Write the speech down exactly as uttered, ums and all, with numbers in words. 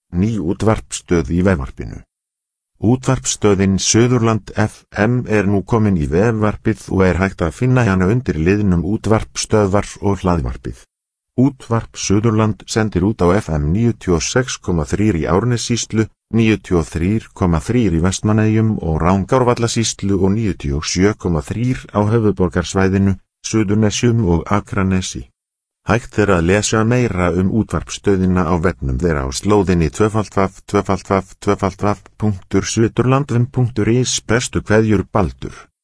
ný útvarpsstöð í vefvarpinu. Útvarpsstöðin Suðurland F M er nú komin í vefvarpið og er hægt að finna hana undir liðnum útvarpsstöðvar og hlaðvarpið. Útvarp Suðurland sendir út á F M níutíu og sex komma þrjú í Árnessýslu, níutíu og þrjú komma þrjú í Vestmannaeyjum og Rangárvallasýslu og níutíu og sjö komma þrjú á höfuðborgarsvæðinu, Suðurnesjum og Akranesi. Hægt er að lesa meira um útvarpsstöðina á vefnum þeirra á slóðinni w w w punktur suðurlandvef punktur is. Bestu kveðjur Baldur.